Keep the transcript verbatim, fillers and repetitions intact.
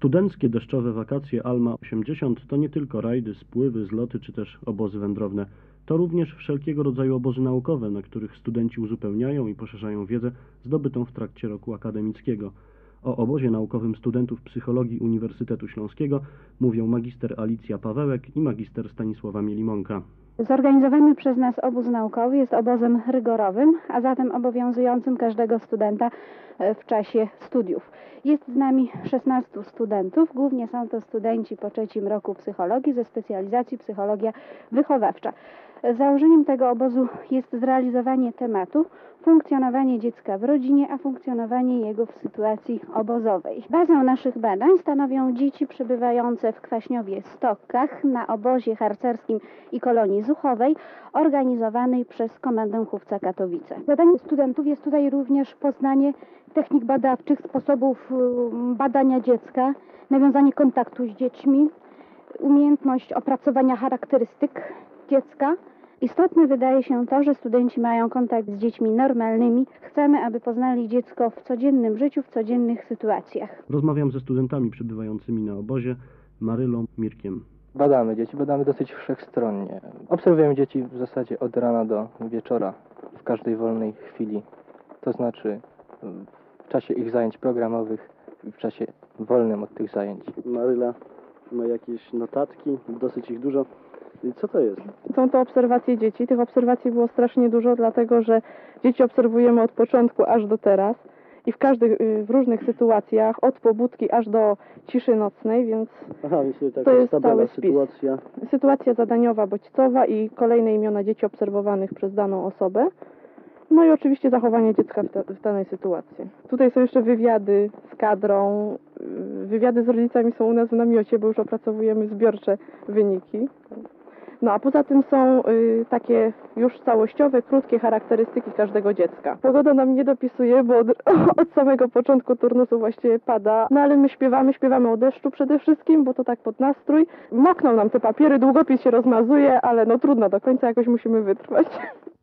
Studenckie deszczowe wakacje Alma osiemdziesiąt to nie tylko rajdy, spływy, zloty czy też obozy wędrowne. To również wszelkiego rodzaju obozy naukowe, na których studenci uzupełniają i poszerzają wiedzę zdobytą w trakcie roku akademickiego. O obozie naukowym studentów psychologii Uniwersytetu Śląskiego mówią magister Alicja Pawełek i magister Stanisława Mielimonka. Zorganizowany przez nas obóz naukowy jest obozem rygorowym, a zatem obowiązującym każdego studenta w czasie studiów. Jest z nami szesnastu studentów, głównie są to studenci po trzecim roku psychologii ze specjalizacji psychologia wychowawcza. Założeniem tego obozu jest zrealizowanie tematu funkcjonowanie dziecka w rodzinie, a funkcjonowanie jego w sytuacji obozowej. Bazę naszych badań stanowią dzieci przebywające w Kwaśniowie Stokkach na obozie harcerskim i kolonii zuchowej organizowanej przez Komendę Chówca Katowice. Zadaniem studentów jest tutaj również poznanie technik badawczych, sposobów badania dziecka, nawiązanie kontaktu z dziećmi, umiejętność opracowania charakterystyk dziecka. Istotne wydaje się to, że studenci mają kontakt z dziećmi normalnymi. Chcemy, aby poznali dziecko w codziennym życiu, w codziennych sytuacjach. Rozmawiam ze studentami przebywającymi na obozie, Marylą, Mirkiem. Badamy dzieci, badamy dosyć wszechstronnie. Obserwujemy dzieci w zasadzie od rana do wieczora, w każdej wolnej chwili. To znaczy w czasie ich zajęć programowych i w czasie wolnym od tych zajęć. Maryla ma jakieś notatki, dosyć ich dużo. Co to jest? Są to obserwacje dzieci. Tych obserwacji było strasznie dużo, dlatego że dzieci obserwujemy od początku aż do teraz i w każdych, w różnych sytuacjach, od pobudki aż do ciszy nocnej, więc Aha, myślę, tak, to jest tabela, cały spis. sytuacja. Sytuacja zadaniowa, bodźcowa i kolejne imiona dzieci obserwowanych przez daną osobę. No i oczywiście zachowanie dziecka w, ta, w danej sytuacji. Tutaj są jeszcze wywiady z kadrą. Wywiady z rodzicami są u nas w namiocie, bo już opracowujemy zbiorcze wyniki. No a poza tym są y, takie już całościowe, krótkie charakterystyki każdego dziecka. Pogoda nam nie dopisuje, bo od, od samego początku turnusu właściwie pada. No ale my śpiewamy, śpiewamy o deszczu przede wszystkim, bo to tak pod nastrój. Mokną nam te papiery, długopis się rozmazuje, ale no trudno, do końca jakoś musimy wytrwać.